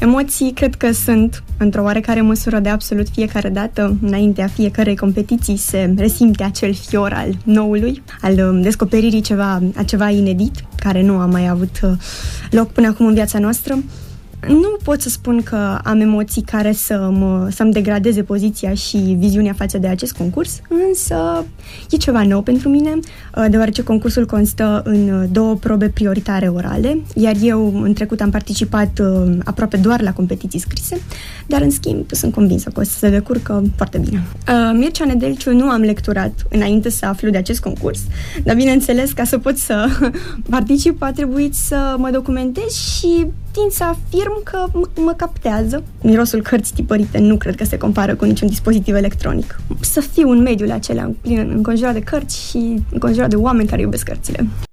Emoții cred că sunt, într-o oarecare măsură, de absolut fiecare dată. Înaintea fiecărei competiții se resimte acel fior al noului, al descoperirii a ceva inedit, care nu a mai avut loc până acum în viața noastră. Nu pot să spun că am emoții care să-mi degradeze poziția și viziunea față de acest concurs, însă e ceva nou pentru mine, deoarece concursul constă în 2 probe prioritare orale, iar eu în trecut am participat aproape doar la competiții scrise, dar în schimb sunt convinsă că o să se decurcă foarte bine. Mircea Nedelciu nu am lecturat înainte să aflu de acest concurs, dar bineînțeles, ca să pot să particip, a trebuit să mă documentez și tind să afirm că mă captează. Mirosul cărții tipărite nu cred că se compară cu niciun dispozitiv electronic. Să fiu în mediul acela, înconjurat de cărți și înconjurat de oameni care iubesc cărțile.